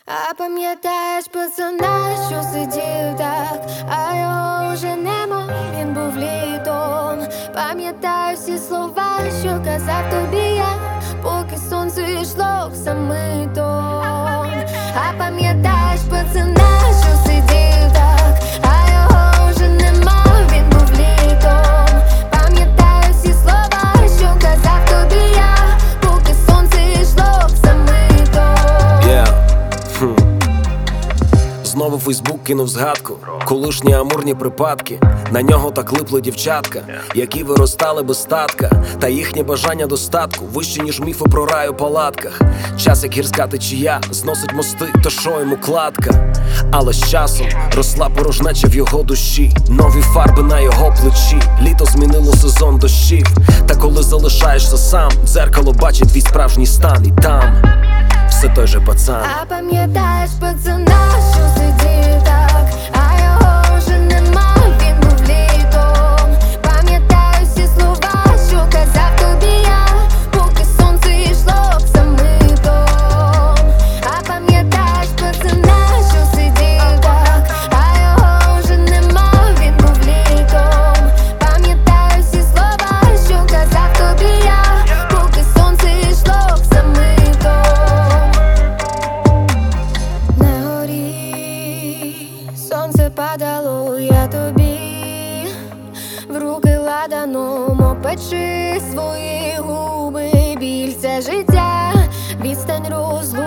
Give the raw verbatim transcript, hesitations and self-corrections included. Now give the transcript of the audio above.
А пам'ятаєш пацана, що сидів так, а його вже нема, він був літом. Пам'ятаю всі слова, що казав тобі я, поки сонце йшло самитом. А пам'ятаєш пацана, що сидів так, а його вже нема, він був літом. Пам'ятаю всі слова, що казав тобі я, поки сонце йшло самитом. Yeah. Хм. Знову Фейсбук кинув згадку, колишні амурні припадки. На нього так липли дівчатка, які виростали без статка. Та їхнє бажання достатку вище, ніж міфи про рай у палатках. Час, як гірська течія, зносить мости, то шо йому кладка. Але з часом росла порожнеча в його душі, нові фарби на його плечі. Літо змінило сезон дощів. Та коли залишаєшся сам, дзеркало бачить твій справжній стан. І там все той же пацан. А пам'ятаєш пацана, що сидів так, а його вже нема, він був літом. Пам'ятаю всі слова, що казав тобі я, поки сонце йшло самитом. А пам'ятаєш пацана, що сидів так, а його вже нема, він був літом. Пам'ятаю всі слова, що казав тобі я, поки сонце йшло самитом. На горі сонце падало, я тобі в руки ладаном опечи свої губи. Біль це життя, відстань розлуки.